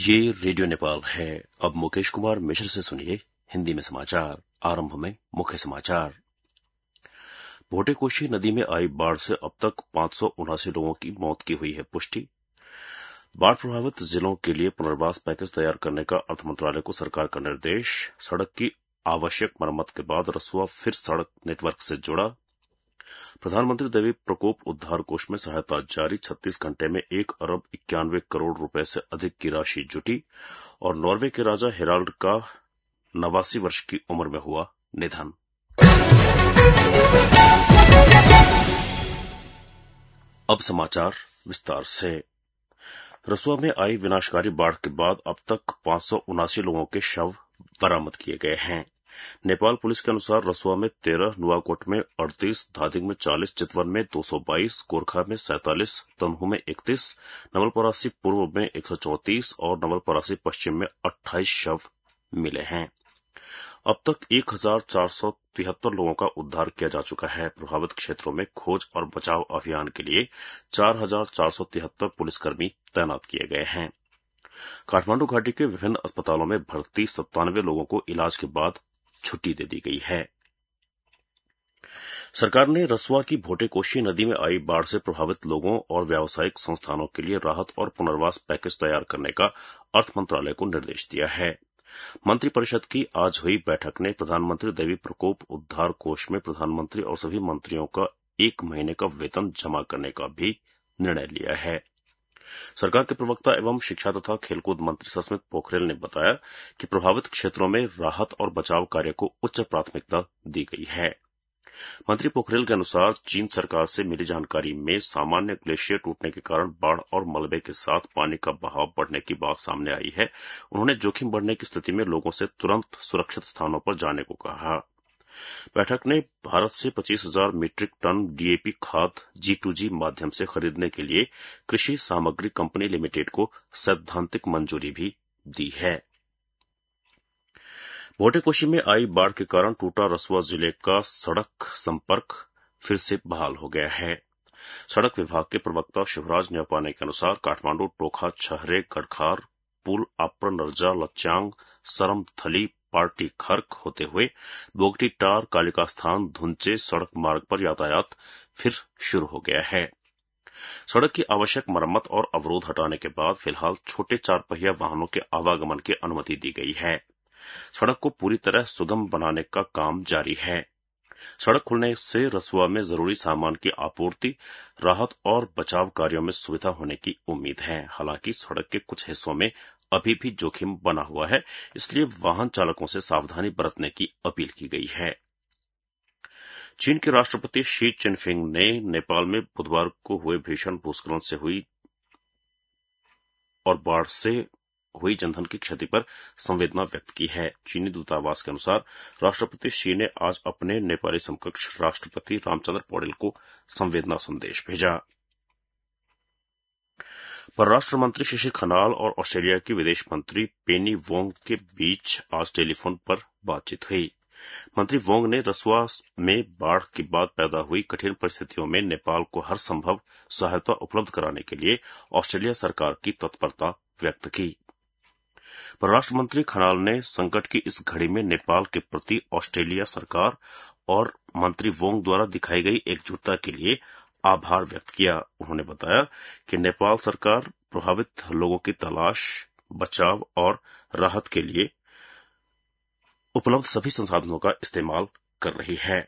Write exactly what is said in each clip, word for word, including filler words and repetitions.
ये रेडियो नेपाल है। अब मुकेश कुमार मिश्र से सुनिए हिंदी में समाचार। आरंभ में मुख्य समाचार। भोटेकोशी नदी में आई बाढ़ से अब तक पांच सौ उनासी लोगों की मौत की हुई है पुष्टि। बाढ़ प्रभावित जिलों के लिए पुनर्वास पैकेज तैयार करने का अर्थ मंत्रालय को सरकार का निर्देश। सड़क की आवश्यक मरम्मत के बाद रसुआ फिर सड़क नेटवर्क से जुड़ा। प्रधानमंत्री दैवी प्रकोप उद्धार कोष में सहायता जारी। छत्तीस घंटे में एक अरब इक्यानवे करोड़ रुपए से अधिक की राशि जुटी। और नॉर्वे के राजा हेराल्ड का नवासी वर्ष की उम्र में हुआ निधन। अब समाचार विस्तार से। रसुआ में आई विनाशकारी बाढ़ के बाद अब तक पांच सौ उनासी लोगों के शव बरामद किए गए हैं। नेपाल पुलिस के अनुसार रसुआ में तेरह, नुवाकोट में अड़तीस, धादिंग में चालीस, चितवन में दो सौ बाईस, गोरखा में सैंतालीस, तनहू में इकतीस, नवलपरासी पूर्व में एक सौ चौंतीस और नवलपरासी पश्चिम में अट्ठाईस शव मिले हैं। अब तक एक हजार चार सौ तिहत्तर लोगों का उद्धार किया जा चुका है। प्रभावित क्षेत्रों में खोज और बचाव अभियान के लिए चार हजार चार सौ तिहत्तर पुलिसकर्मी तैनात किए गए हैं। काठमांडू घाटी के विभिन्न अस्पतालों में भर्ती सत्तानवे लोगों को इलाज के बाद छुट्टी दे दी गई है। सरकार ने रसुआ की भोटेकोशी नदी में आई बाढ़ से प्रभावित लोगों और व्यावसायिक संस्थानों के लिए राहत और पुनर्वास पैकेज तैयार करने का अर्थ मंत्रालय को निर्देश दिया है। मंत्रिपरिषद की आज हुई बैठक ने प्रधानमंत्री दैवी प्रकोप उद्धार कोष में प्रधानमंत्री और सभी मंत्रियों का एक महीने का वेतन जमा करने का भी निर्णय लिया है। सरकार के प्रवक्ता एवं शिक्षा तथा खेलकूद मंत्री सस्मित पोखरेल ने बताया कि प्रभावित क्षेत्रों में राहत और बचाव कार्य को उच्च प्राथमिकता दी गई है। मंत्री पोखरेल के अनुसार चीन सरकार से मिली जानकारी में सामान्य ग्लेशियर टूटने के कारण बाढ़ और मलबे के साथ पानी का बहाव बढ़ने की बात सामने आई है। उन्होंने जोखिम बढ़ने की स्थिति में लोगों से तुरंत सुरक्षित स्थानों पर जाने को कहा। बैठक ने भारत से पच्चीस हजार मीट्रिक टन डीएपी खाद जी टू जी माध्यम से खरीदने के लिए कृषि सामग्री कंपनी लिमिटेड को सैद्धांतिक मंजूरी भी दी है। भोटेकोशी में आई बाढ़ के कारण टूटा रसुआ जिले का सड़क संपर्क फिर से बहाल हो गया है। सड़क विभाग के प्रवक्ता शिवराज न्यौपाने के अनुसार काठमांडू टोखा छहरे गड़खार पुल आप्र नरजा लच्यांग सरम थली पार्टी खर्क होते हुए बोगटी टार कालिका स्थान धुंचे सड़क मार्ग पर यातायात फिर शुरू हो गया है। सड़क की आवश्यक मरम्मत और अवरोध हटाने के बाद फिलहाल छोटे चार पहिया वाहनों के आवागमन की अनुमति दी गई है। सड़क को पूरी तरह सुगम बनाने का काम जारी है। सड़क खुलने से रसुआ में जरूरी सामान की आपूर्ति, राहत और बचाव कार्यों में सुविधा होने की उम्मीद है। हालांकि सड़क के कुछ हिस्सों में अभी भी जोखिम बना हुआ है, इसलिए वाहन चालकों से सावधानी बरतने की अपील की गई है। चीन के राष्ट्रपति शी चिनफिंग ने नेपाल में बुधवार को हुए भीषण भूस्खलन से हुई और बाढ़ से हुई जनधन की क्षति पर संवेदना व्यक्त की है। चीनी दूतावास के अनुसार राष्ट्रपति शी ने आज अपने नेपाली समकक्ष राष्ट्रपति रामचंद्र पौडेल को संवेदना संदेश भेजा। परराष्ट्र मंत्री शशि खनाल और ऑस्ट्रेलिया की विदेश मंत्री पेनी वोंग के बीच आज टेलीफोन पर बातचीत हुई। मंत्री वोंग ने रसुआ में बाढ़ के बाद पैदा हुई कठिन परिस्थितियों में नेपाल को हर संभव सहायता उपलब्ध कराने के लिए ऑस्ट्रेलिया सरकार की तत्परता व्यक्त की। परराष्ट्र मंत्री खनाल ने संकट की इस घड़ी में नेपाल के प्रति ऑस्ट्रेलिया सरकार और मंत्री वोंग द्वारा दिखाई गई एकजुटता के लिए आभार व्यक्त किया। उन्होंने बताया कि नेपाल सरकार प्रभावित लोगों की तलाश, बचाव और राहत के लिए उपलब्ध सभी संसाधनों का इस्तेमाल कर रही है।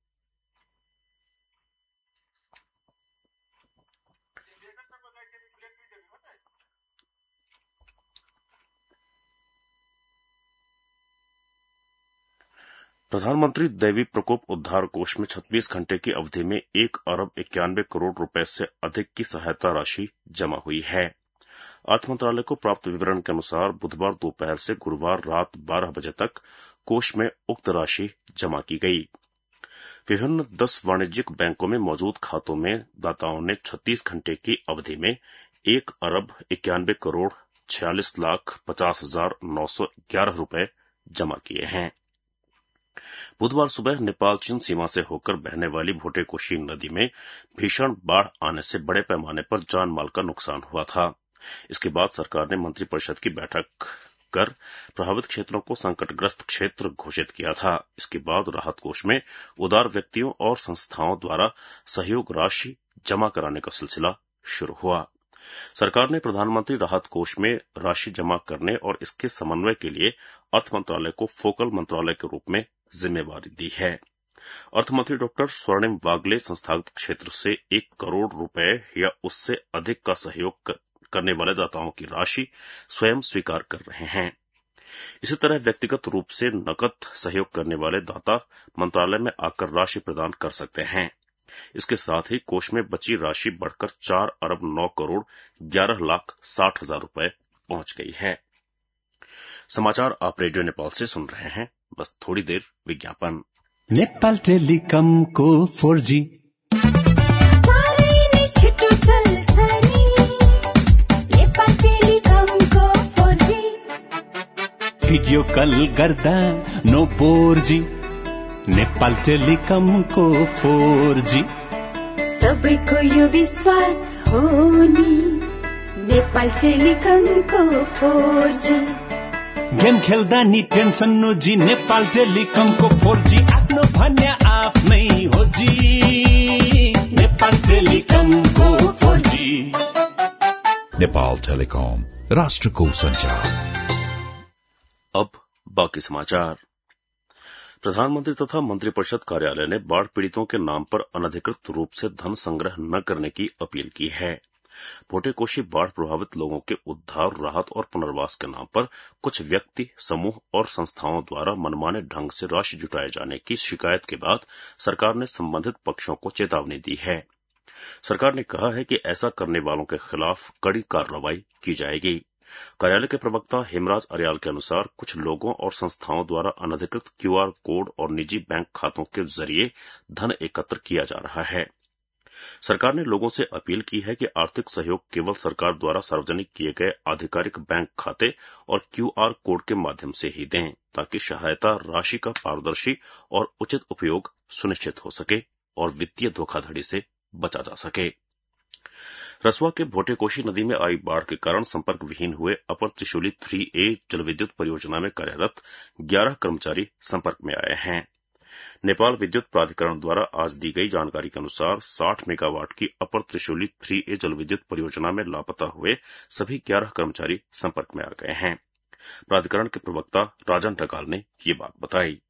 प्रधानमंत्री दैवी प्रकोप उद्धार कोष में छत्तीस घंटे की अवधि में एक अरब इक्यानवे करोड़ रुपए से अधिक की सहायता राशि जमा हुई है। अर्थ मंत्रालय को प्राप्त विवरण के अनुसार बुधवार दोपहर से गुरुवार रात बारह बजे तक कोष में उक्त राशि जमा की गई। विभिन्न दस वाणिज्यिक बैंकों में मौजूद खातों में दाताओं ने छत्तीस घंटे की अवधि में एक अरब इक्यानवे करोड़ छियालीस लाख पचास हजार नौ सौ ग्यारह रुपए जमा किए हैं। बुधवार सुबह नेपाल चीन सीमा से होकर बहने वाली भोटेकोशी नदी में भीषण बाढ़ आने से बड़े पैमाने पर जान माल का नुकसान हुआ था। इसके बाद सरकार ने मंत्रिपरिषद की बैठक कर प्रभावित क्षेत्रों को संकटग्रस्त क्षेत्र घोषित किया था। इसके बाद राहत कोष में उदार व्यक्तियों और संस्थाओं द्वारा सहयोग राशि जमा कराने का सिलसिला शुरू हुआ। सरकार ने प्रधानमंत्री राहत कोष में राशि जमा करने और इसके समन्वय के लिए अर्थ मंत्रालय को फोकल मंत्रालय के रूप में जिम्मेवारी दी है। अर्थमंत्री डॉक्टर स्वर्णिम वागले संस्थागत क्षेत्र से एक करोड़ रुपए या उससे अधिक का सहयोग करने वाले दाताओं की राशि स्वयं स्वीकार कर रहे हैं। इसी तरह व्यक्तिगत रूप से नकद सहयोग करने वाले दाता मंत्रालय में आकर राशि प्रदान कर सकते हैं। इसके साथ ही कोष में बची राशि बढ़कर चार अरब नौ करोड़ ग्यारह लाख साठ हजार रुपए पहुंच गई है। समाचार आप रेडियो नेपाल से सुन रहे हैं। बस थोड़ी देर विज्ञापन। नेपाल टेलिकम को फोर जी भिडियो कल गर्दा no four G Nepal telecom को फोर जी सबैको यो विश्वास हो नि नेपाल टेलिकम को फोर जी। गेम खेल्दा नि टेन्सन नो जी नेपाल टेलिकम को फोर जी आफ्नो भन्या आफ्नै हो जी नेपाल टेलिकम को फोर जी। नेपाल टेलिकम राष्ट्र को संचार। अब बाकी समाचार। प्रधानमंत्री तथा मंत्रिपरिषद कार्यालय ने बाढ़ पीड़ितों के नाम पर अनधिकृत रूप से धन संग्रह न करने की अपील की है। भोटेकोशी बाढ़ प्रभावित लोगों के उद्धार, राहत और पुनर्वास के नाम पर कुछ व्यक्ति, समूह और संस्थाओं द्वारा मनमाने ढंग से राशि जुटाए जाने की शिकायत के बाद सरकार ने संबंधित पक्षों को चेतावनी दी है। सरकार ने कहा है कि ऐसा करने वालों के खिलाफ कड़ी कार्रवाई की जाएगी। कार्यालय के प्रवक्ता हेमराज अरियाल के अनुसार कुछ लोगों और संस्थाओं द्वारा अनधिकृत क्यूआर कोड और निजी बैंक खातों के जरिए धन एकत्र किया जा रहा है। सरकार ने लोगों से अपील की है कि आर्थिक सहयोग केवल सरकार द्वारा सार्वजनिक किए गए आधिकारिक बैंक खाते और क्यूआर कोड के माध्यम से ही दें, ताकि सहायता राशि का पारदर्शी और उचित उपयोग सुनिश्चित हो सके और वित्तीय धोखाधड़ी से बचा जा सके। रसुआ के भोटेकोशी नदी में आई बाढ़ के कारण संपर्क विहीन हुए अपर त्रिशूली थ्री ए जलविद्युत परियोजना में कार्यरत ग्यारह कर्मचारी संपर्क में आए हैं। नेपाल विद्युत प्राधिकरण द्वारा आज दी गई जानकारी के अनुसार साठ मेगावाट की अपर त्रिशूली थ्री ए जलविद्युत परियोजना में लापता हुए सभी ग्यारह कर्मचारी संपर्क में आ गए हैं। प्राधिकरण के प्रवक्ता राजन ढकाल ने ये बात बताई।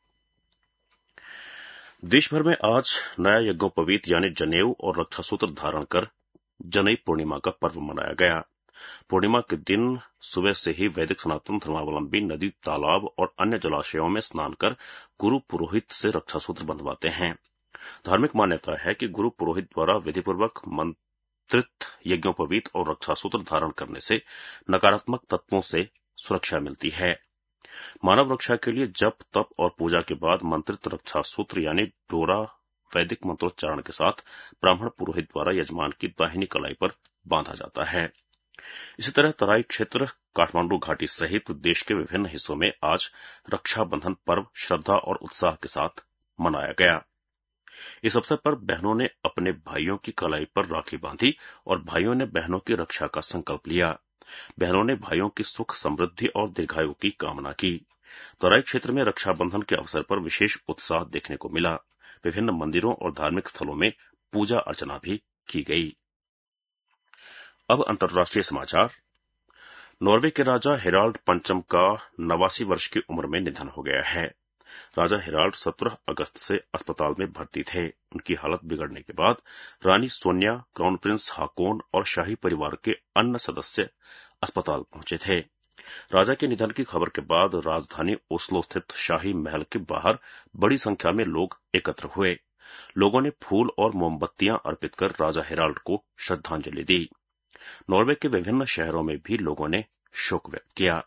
देश भर में आज नया यज्ञोपवीत यानी जनेऊ और रक्षासूत्र धारण कर जनई पूर्णिमा का पर्व मनाया गया। पूर्णिमा के दिन सुबह से ही वैदिक सनातन धर्मावलंबी नदी, तालाब और अन्य जलाशयों में स्नान कर गुरु पुरोहित से रक्षासूत्र बंधवाते हैं। धार्मिक मान्यता है कि गुरु पुरोहित द्वारा विधिपूर्वक मंत्रित यज्ञोपवीत और रक्षासूत्र धारण करने से नकारात्मक तत्वों से सुरक्षा मिलती है। मानव रक्षा के लिए जप, तप और पूजा के बाद मंत्रित रक्षासूत्र यानी डोरा वैदिक मंत्रोच्चारण के साथ ब्राह्मण पुरोहित द्वारा यजमान की दाहिनी कलाई पर बांधा जाता है। इसी तरह तराई क्षेत्र, काठमांडू घाटी सहित देश के विभिन्न हिस्सों में आज रक्षाबंधन पर्व श्रद्धा और उत्साह के साथ मनाया गया। इस अवसर पर बहनों ने अपने भाइयों की कलाई पर राखी बांधी और भाइयों ने बहनों की रक्षा का संकल्प लिया। बहनों ने भाइयों की सुख, समृद्धि और दीर्घायु की कामना की। तराई क्षेत्र में रक्षाबंधन के अवसर पर विशेष उत्साह देखने को मिला। विभिन्न मंदिरों और धार्मिक स्थलों में पूजा अर्चना भी की गई। अब अंतर्राष्ट्रीय समाचार। नॉर्वे के राजा हेराल्ड पंचम का नवासी वर्ष की उम्र में निधन हो गया है। राजा हेराल्ड सत्रह अगस्त से अस्पताल में भर्ती थे। उनकी हालत बिगड़ने के बाद रानी सोनिया, क्राउन प्रिंस हाकोन और शाही परिवार के अन्य सदस्य अस्पताल पहुंचे थे। राजा के निधन की खबर के बाद राजधानी ओस्लो स्थित शाही महल के बाहर बड़ी संख्या में लोग एकत्र हुए। लोगों ने फूल और मोमबत्तियां अर्पित कर राजा हेराल्ड को श्रद्धांजलि दी। नॉर्वे के विभिन्न शहरों में भी लोगों ने शोक व्यक्त किया।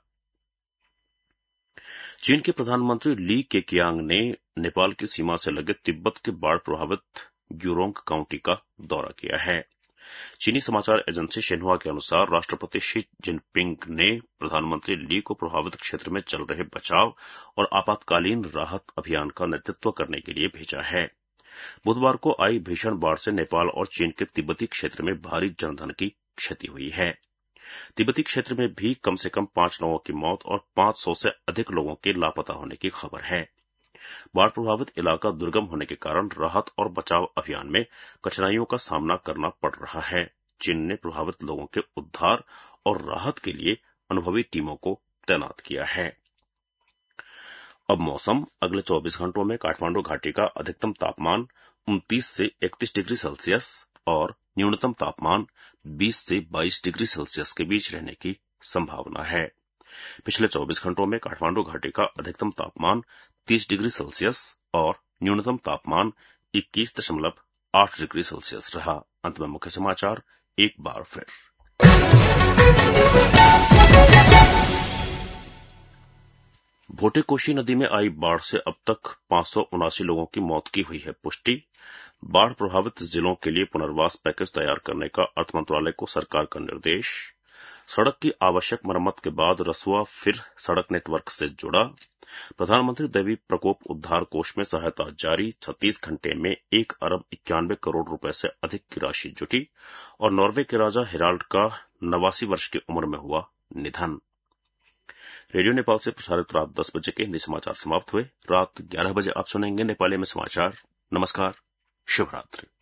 चीन के प्रधानमंत्री ली केकियांग ने नेपाल की सीमा से लगे तिब्बत के बाढ़ प्रभावित ग्यूरोंग काउंटी का दौरा किया है। चीनी समाचार एजेंसी शिन्हुआ के अनुसार राष्ट्रपति शी जिनपिंग ने प्रधानमंत्री ली को प्रभावित क्षेत्र में चल रहे बचाव और आपातकालीन राहत अभियान का नेतृत्व करने के लिए भेजा है। बुधवार को आई भीषण बाढ़ से नेपाल और चीन के तिब्बती क्षेत्र में भारी जनधन की क्षति हुई है। तिब्बती क्षेत्र में भी कम से कम पांच लोगों की मौत और पांच सौ से अधिक लोगों के लापता होने की खबर है। बाढ़ प्रभावित इलाका दुर्गम होने के कारण राहत और बचाव अभियान में कठिनाइयों का सामना करना पड़ रहा है। चीन ने प्रभावित लोगों के उद्धार और राहत के लिए अनुभवी टीमों को तैनात किया है। अब मौसम। अगले चौबीस घंटों में काठमांडू घाटी का अधिकतम तापमान उनतीस से इकतीस डिग्री सेल्सियस और न्यूनतम तापमान बीस से बाईस डिग्री सेल्सियस के बीच रहने की संभावना है। पिछले चौबीस घंटों में काठमांडू घाटी का अधिकतम तापमान तीस डिग्री सेल्सियस और न्यूनतम तापमान इक्कीस दशमलव आठ डिग्री सेल्सियस रहा। अंत में मुख्य समाचार एक बार फिर। भोटे कोशी नदी में आई बाढ़ से अब तक पांच सौ उनासी लोगों की मौत की हुई है पुष्टि। बाढ़ प्रभावित जिलों के लिए पुनर्वास पैकेज तैयार करने का अर्थ मंत्रालय को सरकार का निर्देश। सड़क की आवश्यक मरम्मत के बाद रसुआ फिर सड़क नेटवर्क से जुड़ा। प्रधानमंत्री दैवीय प्रकोप उद्धार कोष में सहायता जारी। छत्तीस घंटे में एक अरब इक्यानवे करोड़ रुपए से अधिक की राशि जुटी। और नॉर्वे के राजा हेराल्ड का नवासी वर्ष की उम्र में हुआ निधन। रेडियो नेपाल से प्रसारित रात दस बजे के हिंदी समाचार समाप्त हुए। रात ग्यारह बजे आप सुनेंगे नेपाली में समाचार। नमस्कार, शुभ रात्रि।